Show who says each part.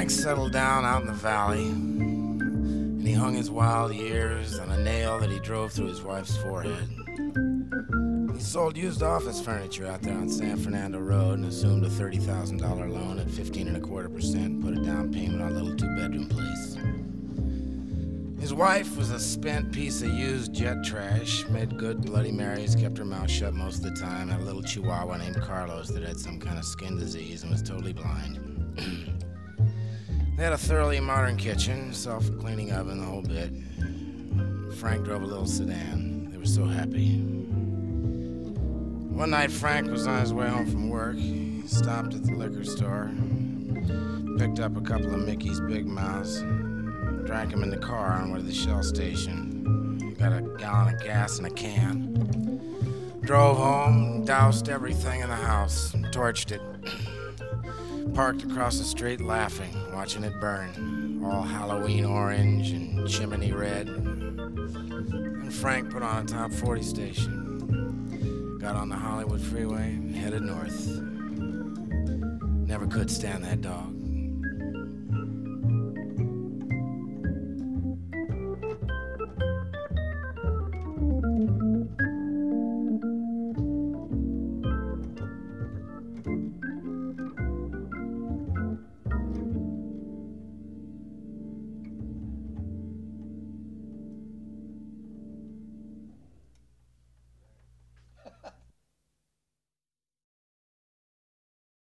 Speaker 1: Frank settled down out in the valley, and he hung his wild years on a nail that he drove through his wife's forehead. He sold used office furniture out there on San Fernando Road and assumed a $30,000 loan at 15.25%, put a down payment on a little two-bedroom place. His wife was a spent piece of used jet trash, made good Bloody Marys, kept her mouth shut most of the time, had a little chihuahua named Carlos that had some kind of skin disease and was totally blind. They had a thoroughly modern kitchen, self-cleaning oven, the whole bit. Frank drove a little sedan. They were so happy. One night, Frank was on his way home from work. He stopped at the liquor store, picked up a couple of Mickey's Big Mouths, drank them in the car on the way to the Shell station, got a gallon of gas in a can, drove home, doused everything in the house, torched it, parked across the street laughing, watching it burn, all Halloween orange and chimney red. And Frank put on a top 40 station. Got on the Hollywood freeway, headed north. Never could stand that dog.